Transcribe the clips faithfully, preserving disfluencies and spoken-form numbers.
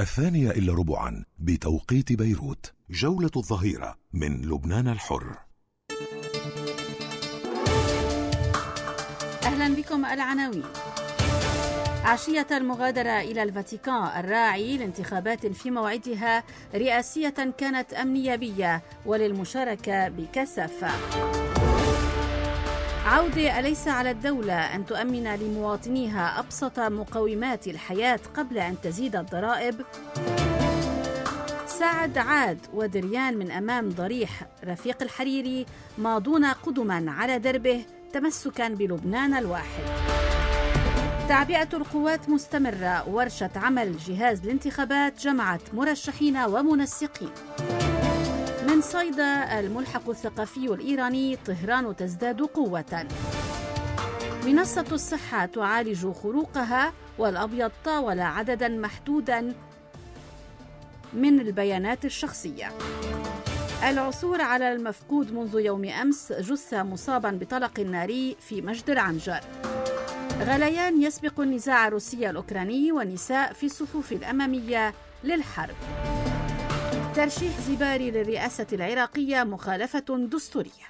الثانية إلا ربعا بتوقيت بيروت. جولة الظهيرة من لبنان الحر. أهلا بكم. العناوين: عشية المغادرة إلى الفاتيكان الراعي لانتخابات في موعدها رئاسية كانت أم نيابية وللمشاركة بكثافة. عودة أليس على الدولة أن تؤمن لمواطنيها أبسط مقومات الحياة قبل أن تزيد الضرائب؟ سعد عاد ودريان من أمام ضريح رفيق الحريري ماضون قدما على دربه تمسكا بلبنان الواحد. تعبئة القوات مستمرة، ورشة عمل جهاز الانتخابات جمعت مرشحين ومنسقين. من صيدا الملحق الثقافي الإيراني طهران تزداد قوة. منصة الصحة تعالج خروقها، والأبيض طاول عددا محدودا من البيانات الشخصية. العثور على المفقود منذ يوم أمس، جثة مصابا بطلق ناري في مجد العنجر. غليان يسبق النزاع الروسي الأوكراني، والنساء في الصفوف الأمامية للحرب. ترشيح زباري للرئاسة العراقية مخالفة دستورية.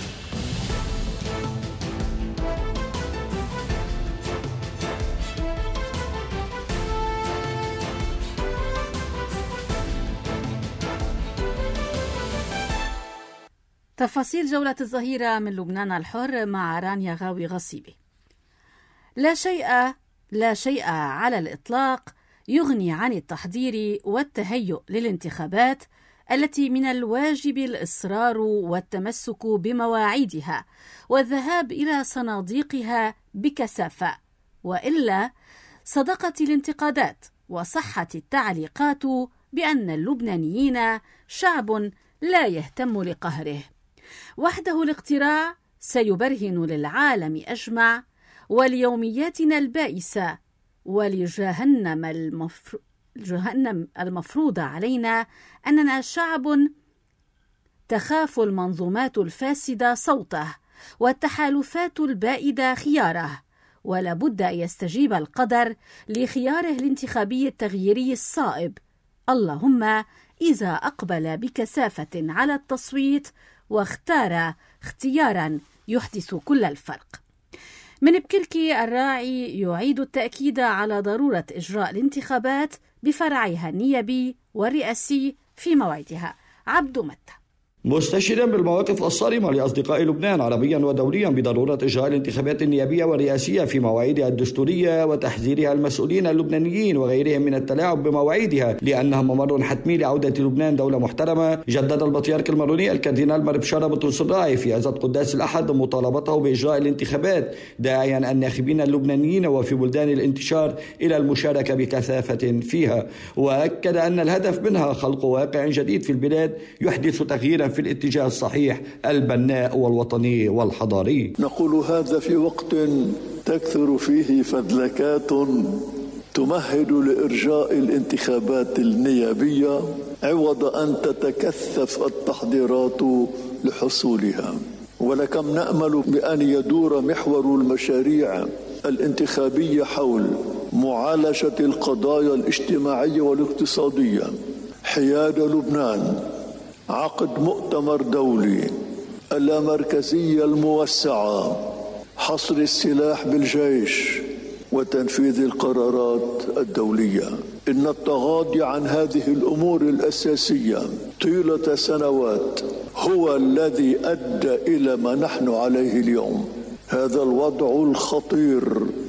تفاصيل جولة الظهيرة من لبنان الحر مع رانيا غاوي غصيبي. لا شيء لا شيء على الإطلاق يغني عن التحضير والتهيؤ للانتخابات التي من الواجب الإصرار والتمسك بمواعيدها والذهاب إلى صناديقها بكثافة، وإلا صدقت الانتقادات وصحت التعليقات بأن اللبنانيين شعب لا يهتم لقهره. وحده الاقتراع سيبرهن للعالم أجمع وليومياتنا البائسة ولجهنم المفر... جهنم المفروضة علينا أننا شعب تخاف المنظومات الفاسدة صوته والتحالفات البائدة خياره، ولا بد أن يستجيب القدر لخياره الانتخابي التغييري الصائب، اللهم إذا أقبل بكثافة على التصويت واختار اختيارا يحدث كل الفرق. من بكركي الراعي يعيد التأكيد على ضرورة إجراء الانتخابات بفرعها النيابي والرئاسي في موعدها. عبد متى مستشيرا بالمواقف الصارمة لأصدقاء لبنان عربيا ودوليا بضرورة إجراء الانتخابات النيابية والرئاسية في مواعيدها الدستورية وتحذيرها المسؤولين اللبنانيين وغيرهم من التلاعب بمواعيدها لأنها ممر حتمي لعودة لبنان دولة محترمة، جدد البطريرك الماروني الكاردينال مربشارة بطرس الراعي في عزة قداس الأحد مطالبته بإجراء الانتخابات، داعيا الناخبين اللبنانيين وفي بلدان الانتشار إلى المشاركة بكثافة فيها، وأكد أن الهدف منها خلق واقع جديد في البلاد يحدث تغييرا في الاتجاه الصحيح البناء والوطني والحضاري. نقول هذا في وقت تكثر فيه فذلكات تمهد لإرجاء الانتخابات النيابية عوض أن تتكثف التحضيرات لحصولها، ولكم نأمل بأن يدور محور المشاريع الانتخابية حول معالجة القضايا الاجتماعية والاقتصادية، حياد لبنان، عقد مؤتمر دولي، اللامركزية الموسعة، حصر السلاح بالجيش، وتنفيذ القرارات الدولية. إن التغاضي عن هذه الأمور الأساسية طيلة سنوات هو الذي أدى إلى ما نحن عليه اليوم. هذا الوضع الخطير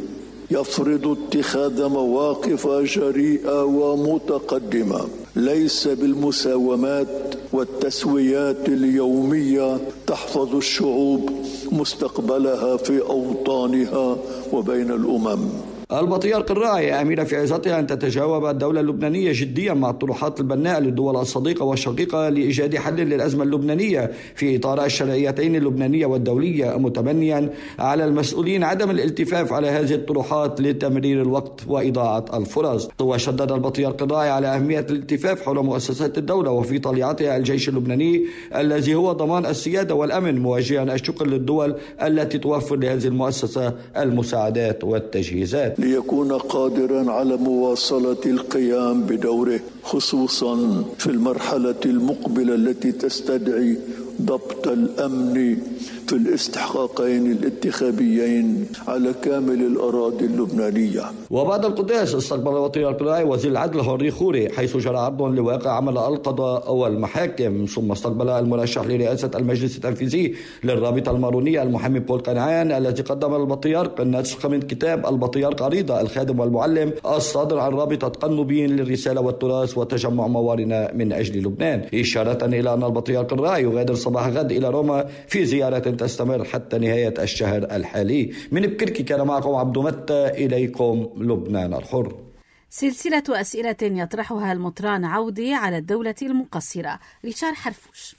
يفرض اتخاذ مواقف جريئة ومتقدمة ليس بالمساومات والتسويات اليومية تحفظ الشعوب مستقبلها في أوطانها وبين الأمم. البطريرك الراعي أمير في عظتها أن تتجاوب الدولة اللبنانية جديا مع الطروحات البناءة للدول الصديقة والشقيقة لإيجاد حل للأزمة اللبنانية في إطار الشرعيتين اللبنانية والدولية، متمنيا على المسؤولين عدم الالتفاف على هذه الطروحات لتمرير الوقت وإضاعة الفرص. وشدد البطريرك الراعي على أهمية الالتفاف حول مؤسسات الدولة وفي طليعتها الجيش اللبناني الذي هو ضمان السيادة والأمن، موجها الشكر للدول التي توفر لهذه المؤسسة المساعدات والتجهيزات. ليكون قادرا على مواصلة القيام بدوره، خصوصا في المرحلة المقبلة التي تستدعي ضبط الأمن في الاستحقاقين الانتخابيين على كامل الأراضي اللبنانية. وبعد القداس استقبل البطريرك الراعي وزير العدل هنري خوري، حيث جرى عرض لواقع عمل القضاء والمحاكم. ثم استقبل المرشح لرئاسة المجلس التنفيذي للرابطة المارونية المحامي بول قنعان، الذي قدم للبطريرك نسخة من كتاب البطريرك عريضة الخادم والمعلم الصادر عن رابطة قنوبين للرسالة والتراث وتجمع موارنا من أجل لبنان، إشارة إلى أن البطريرك الراعي يغادر صباح غد إلى روما في زيارة تستمر حتى نهاية الشهر الحالي. من بكركي كان معكم عبد متى، إليكم لبنان الحر. سلسلة أسئلة يطرحها المطران عودي على الدولة المقصرة. ريتشارد حرفوش.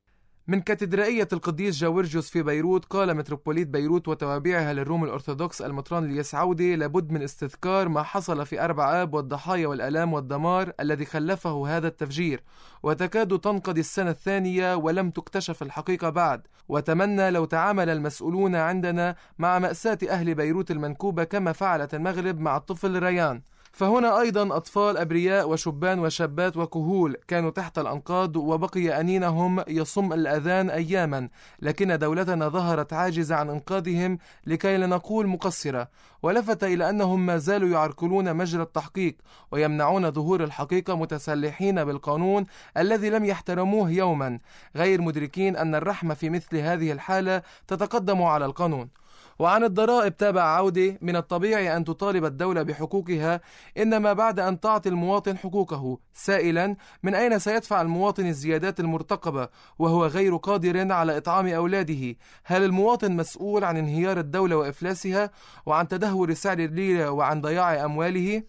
من كاتدرائية القديس جاورجيوس في بيروت، قال متروبوليت بيروت وتوابعها للروم الأرثوذكس المطران لياس عودي: لابد من استذكار ما حصل في أربع آب والضحايا والآلام والدمار الذي خلفه هذا التفجير، وتكاد تنقضي السنة الثانية ولم تكتشف الحقيقة بعد، وتمنى لو تعامل المسؤولون عندنا مع مأساة أهل بيروت المنكوبة كما فعلت المغرب مع الطفل ريان. فهنا أيضا أطفال أبرياء وشبان وشابات وكهول كانوا تحت الأنقاض، وبقي أنينهم يصم الأذان أياما، لكن دولتنا ظهرت عاجزة عن إنقاذهم لكي لا نقول مقصرة. ولفت إلى أنهم ما زالوا يعرقلون مجرى التحقيق ويمنعون ظهور الحقيقة، متسلحين بالقانون الذي لم يحترموه يوما، غير مدركين أن الرحمة في مثل هذه الحالة تتقدم على القانون. وعن الضرائب تابع عودي: من الطبيعي أن تطالب الدولة بحقوقها، إنما بعد أن تعطي المواطن حقوقه، سائلا من أين سيدفع المواطن الزيادات المرتقبة وهو غير قادر على إطعام أولاده؟ هل المواطن مسؤول عن انهيار الدولة وإفلاسها، وعن تدهور سعر الليرة، وعن ضياع أمواله؟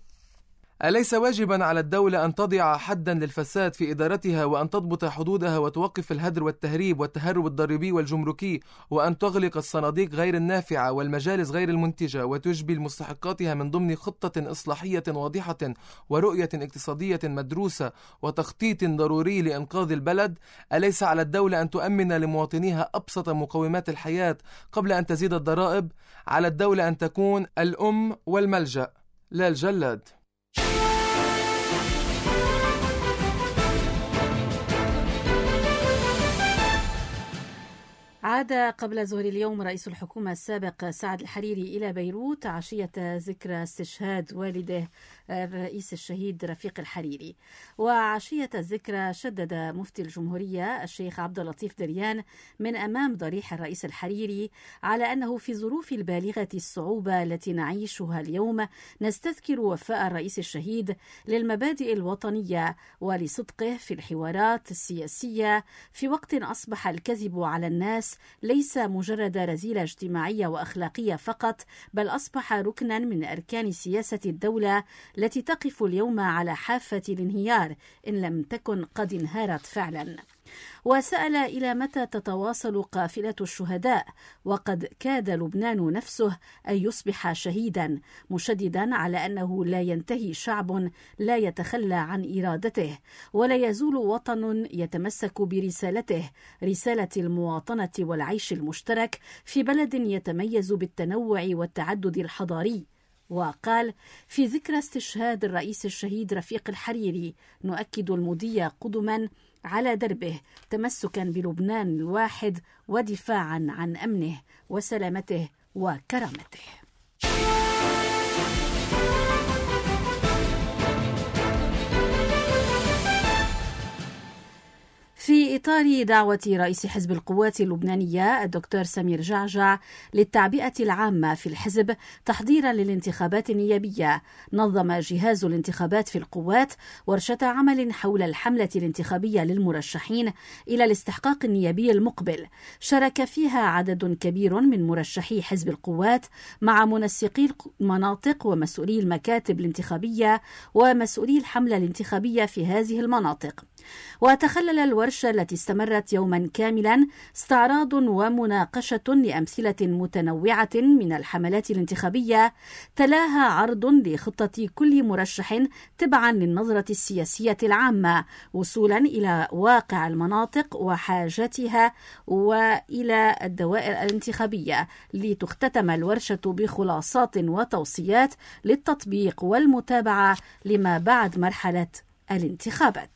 أليس واجبا على الدولة أن تضع حدا للفساد في إدارتها، وأن تضبط حدودها وتوقف الهدر والتهريب والتهرب الضريبي والجمركي، وأن تغلق الصناديق غير النافعة والمجالس غير المنتجة، وتجبي مستحقاتها من ضمن خطة إصلاحية واضحة ورؤية اقتصادية مدروسة وتخطيط ضروري لإنقاذ البلد؟ أليس على الدولة أن تؤمن لمواطنيها أبسط مقومات الحياة قبل أن تزيد الضرائب؟ على الدولة أن تكون الأم والملجأ لا الجلاد. عاد قبل ظهر اليوم رئيس الحكومة السابق سعد الحريري إلى بيروت عشية ذكرى استشهاد والده الرئيس الشهيد رفيق الحريري. وعشية الذكرى شدد مفتي الجمهورية الشيخ عبد اللطيف دريان من أمام ضريح الرئيس الحريري على أنه في ظروف البالغة الصعوبة التي نعيشها اليوم نستذكر وفاء الرئيس الشهيد للمبادئ الوطنية ولصدقه في الحوارات السياسية، في وقت أصبح الكذب على الناس ليس مجرد رذيلة اجتماعية وأخلاقية فقط، بل أصبح ركنا من أركان سياسة الدولة التي تقف اليوم على حافة الانهيار إن لم تكن قد انهارت فعلا. وسأل إلى متى تتواصل قافلة الشهداء، وقد كاد لبنان نفسه أن يصبح شهيدا، مشددا على أنه لا ينتهي شعب لا يتخلى عن إرادته، ولا يزول وطن يتمسك برسالته، رسالة المواطنة والعيش المشترك في بلد يتميز بالتنوع والتعدد الحضاري. وقال: في ذكرى استشهاد الرئيس الشهيد رفيق الحريري نؤكد المضي قدما على دربه، تمسكا بلبنان الواحد ودفاعا عن أمنه وسلامته وكرامته. في إطار دعوة رئيس حزب القوات اللبنانية الدكتور سمير جعجع للتعبئة العامة في الحزب تحضيرا للانتخابات النيابية، نظم جهاز الانتخابات في القوات ورشة عمل حول الحملة الانتخابية للمرشحين إلى الاستحقاق النيابي المقبل، شارك فيها عدد كبير من مرشحي حزب القوات مع منسقي المناطق ومسؤولي المكاتب الانتخابية ومسؤولي الحملة الانتخابية في هذه المناطق. وتخلل الورشة التي استمرت يوما كاملا استعراض ومناقشة لأمثلة متنوعة من الحملات الانتخابية، تلاها عرض لخطة كل مرشح تبعا للنظرة السياسية العامة وصولا إلى واقع المناطق وحاجتها وإلى الدوائر الانتخابية، لتختتم الورشة بخلاصات وتوصيات للتطبيق والمتابعة لما بعد مرحلة الانتخابات.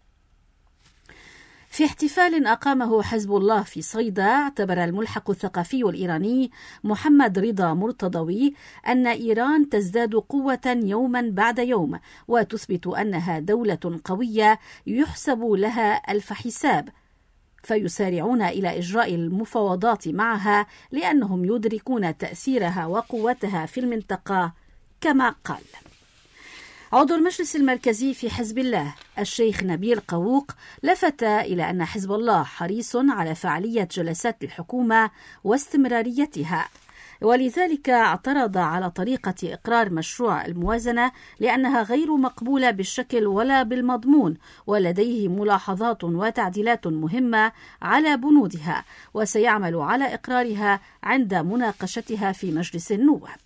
في احتفال أقامه حزب الله في صيدا، اعتبر الملحق الثقافي الإيراني محمد رضا مرتضوي أن إيران تزداد قوة يوما بعد يوم وتثبت أنها دولة قوية يحسب لها ألف حساب، فيسارعون إلى إجراء المفاوضات معها لأنهم يدركون تأثيرها وقوتها في المنطقة كما قال. عضو المجلس المركزي في حزب الله الشيخ نبيل قووق لفت إلى أن حزب الله حريص على فعالية جلسات الحكومة واستمراريتها، ولذلك اعترض على طريقة إقرار مشروع الموازنة لأنها غير مقبولة بالشكل ولا بالمضمون، ولديه ملاحظات وتعديلات مهمة على بنودها، وسيعمل على إقرارها عند مناقشتها في مجلس النواب.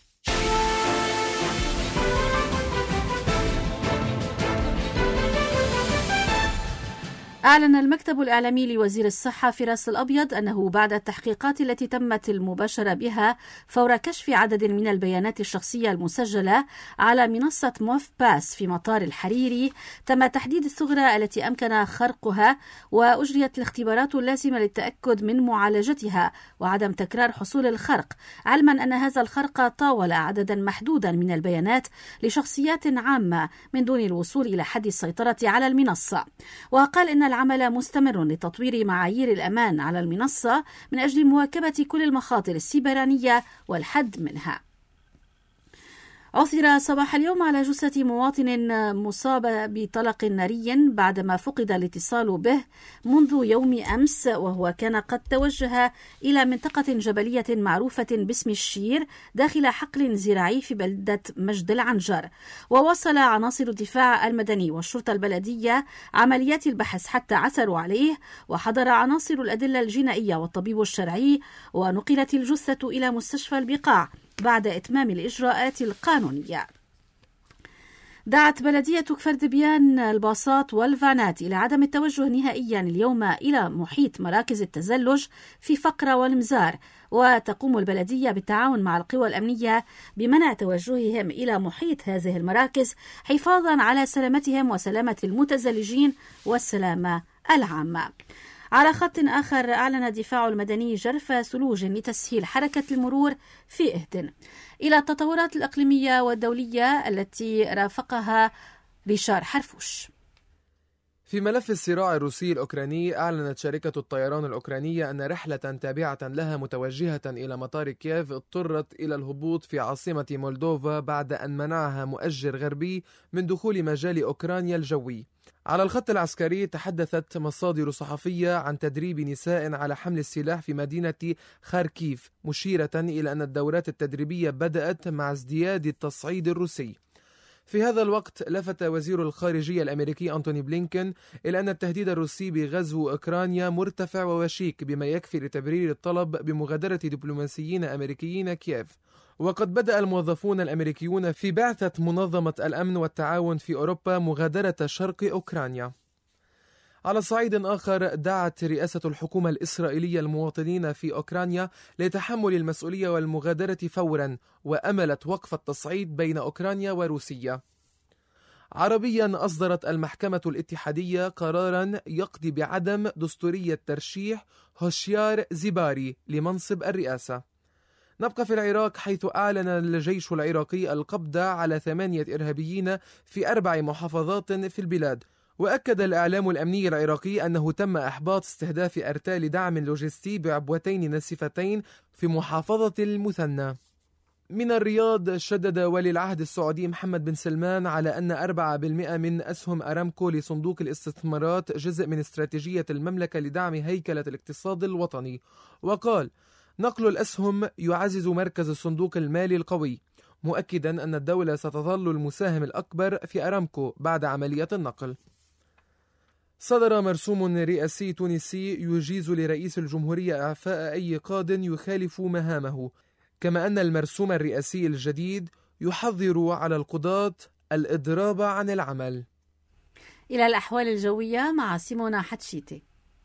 أعلن المكتب الإعلامي لوزير الصحة في راس الأبيض أنه بعد التحقيقات التي تمت المباشرة بها فور كشف عدد من البيانات الشخصية المسجلة على منصة موف باس في مطار الحريري، تم تحديد الثغرة التي أمكن خرقها وأجريت الاختبارات اللازمة للتأكد من معالجتها وعدم تكرار حصول الخرق، علما أن هذا الخرق طاول عددا محدودا من البيانات لشخصيات عامة من دون الوصول إلى حد السيطرة على المنصة. وقال إن العمل مستمر لتطوير معايير الأمان على المنصة من أجل مواكبة كل المخاطر السيبرانية والحد منها. عثر صباح اليوم على جثة مواطن مصاب بطلق ناري بعدما فقد الاتصال به منذ يوم أمس، وهو كان قد توجه إلى منطقة جبلية معروفة باسم الشير داخل حقل زراعي في بلدة مجد العنجر. وواصل عناصر الدفاع المدني والشرطة البلدية عمليات البحث حتى عثروا عليه، وحضر عناصر الأدلة الجنائية والطبيب الشرعي، ونقلت الجثة إلى مستشفى البقاع بعد إتمام الإجراءات القانونية. دعت بلدية كفر دبيان الباصات والفانات إلى عدم التوجه نهائيا اليوم إلى محيط مراكز التزلج في فقرة والمزار، وتقوم البلدية بالتعاون مع القوى الأمنية بمنع توجههم إلى محيط هذه المراكز حفاظا على سلامتهم وسلامة المتزلجين والسلامة العامة. على خط آخر، أعلن الدفاع المدني جرف ثلوج لتسهيل حركة المرور في إهدن. إلى التطورات الإقليمية والدولية التي رافقها ريشار حرفوش. في ملف الصراع الروسي الأوكراني، أعلنت شركة الطيران الأوكرانية أن رحلة تابعة لها متوجهة إلى مطار كييف اضطرت إلى الهبوط في عاصمة مولدوفا بعد أن منعها مؤجر غربي من دخول مجال أوكرانيا الجوي. على الخط العسكري، تحدثت مصادر صحفية عن تدريب نساء على حمل السلاح في مدينة خاركيف، مشيرة إلى أن الدورات التدريبية بدأت مع ازدياد التصعيد الروسي. في هذا الوقت، لفت وزير الخارجية الأمريكي أنتوني بلينكن إلى أن التهديد الروسي بغزو أوكرانيا مرتفع ووشيك بما يكفي لتبرير الطلب بمغادرة دبلوماسيين أمريكيين كييف. وقد بدأ الموظفون الأمريكيون في بعثة منظمة الأمن والتعاون في أوروبا مغادرة شرق أوكرانيا. على صعيد آخر، دعت رئاسة الحكومة الإسرائيلية المواطنين في أوكرانيا لتحمل المسؤولية والمغادرة فورا، وأملت وقف التصعيد بين أوكرانيا وروسيا. عربيا، أصدرت المحكمة الاتحادية قرارا يقضي بعدم دستورية ترشيح هوشيار زيباري لمنصب الرئاسة. نبقى في العراق، حيث أعلن الجيش العراقي القبض على ثمانية إرهابيين في أربع محافظات في البلاد. وأكد الإعلام الأمني العراقي أنه تم إحباط استهداف أرتال دعم لوجستي بعبوتين ناسفتين في محافظة المثنى. من الرياض، شدد ولي العهد السعودي محمد بن سلمان على أن أربعة بالمئة من أسهم أرامكو لصندوق الاستثمارات جزء من استراتيجية المملكة لدعم هيكلة الاقتصاد الوطني، وقال: نقل الأسهم يعزز مركز الصندوق المالي القوي، مؤكدا أن الدولة ستظل المساهم الأكبر في أرامكو بعد عملية النقل. صدر مرسوم رئاسي تونسي يجيز لرئيس الجمهورية إعفاء أي قاض يخالف مهامه، كما أن المرسوم الرئاسي الجديد يحظر على القضاة الإضراب عن العمل. إلى الأحوال الجوية مع سيمونا حتشيتي.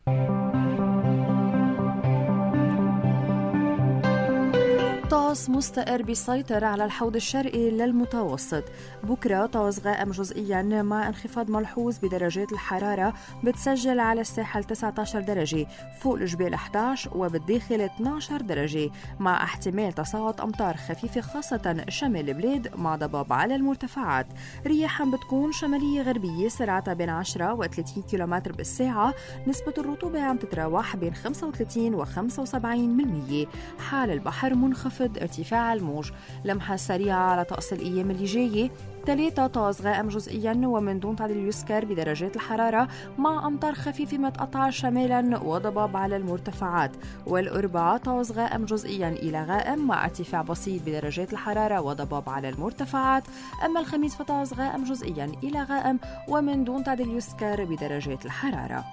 طقس مستقر بيسيطر على الحوض الشرقي للمتوسط. بكرة طقس غائم جزئيا مع انخفاض ملحوظ بدرجات الحرارة، بتسجل على الساحل تسعة عشر درجة، فوق الجبال إحدى عشر، وبالداخل اثني عشر درجة، مع احتمال تصاعد أمطار خفيفة خاصة شمال البلاد مع ضباب على المرتفعات. رياح بتكون شمالية غربية سرعتها بين عشرة و ثلاثين كيلومتر بالساعة. نسبة الرطوبة عم تتراوح بين خمسة وثلاثين و خمسة وسبعين بالمية. حال البحر منخفض ارتفاع الموج. لمحة سريعة على طقس الأيام اللي جاية: ثلاثة طقس غائم جزئيا ومن دون تعديل يسكر بدرجات الحرارة، مع أمطار خفيفة متقطعة شمالا وضباب على المرتفعات. والأربعة طقس غائم جزئيا إلى غائم مع ارتفاع بسيط بدرجات الحرارة وضباب على المرتفعات. أما الخميس فطقس غائم جزئيا إلى غائم ومن دون تعديل يسكر بدرجات الحرارة.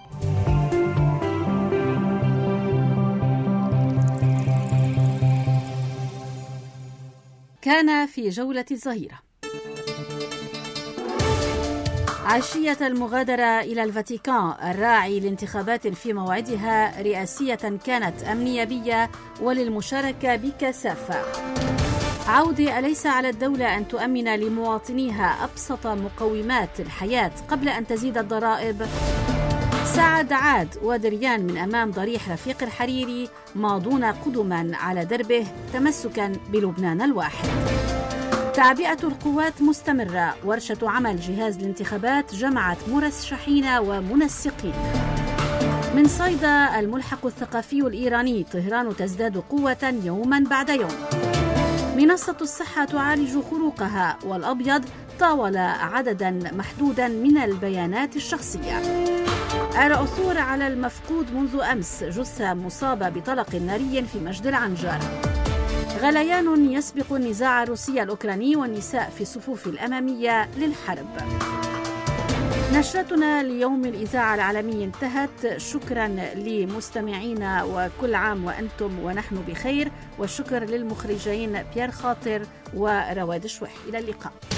كان في جولة الظهيرة. عشية المغادرة إلى الفاتيكان الراعي لانتخابات في موعدها رئاسية كانت أم نيابية وللمشاركة بكثافة. عودة أليس على الدولة أن تؤمن لمواطنيها أبسط مقومات الحياة قبل أن تزيد الضرائب؟ سعد عاد ودريان من أمام ضريح رفيق الحريري ماضون قدما على دربه تمسكا بلبنان الواحد. تعبئة القوات مستمرة. ورشة عمل جهاز الانتخابات جمعت مرشحين ومنسقين. من صيدا الملحق الثقافي الإيراني: طهران تزداد قوة يوما بعد يوم. منصة الصحة تعالج خروقها. والأبيض طاول عددا محدودا من البيانات الشخصية. العثور على المفقود منذ أمس: جثة مصابة بطلق ناري في مجد العنجر. غليان يسبق النزاع الروسي الأوكراني والنساء في الصفوف الأمامية للحرب. نشرتنا ليوم الإذاعة العالمي انتهت. شكرا لمستمعينا وكل عام وأنتم ونحن بخير، والشكر للمخرجين بيير خاطر ورواد شويح. إلى اللقاء.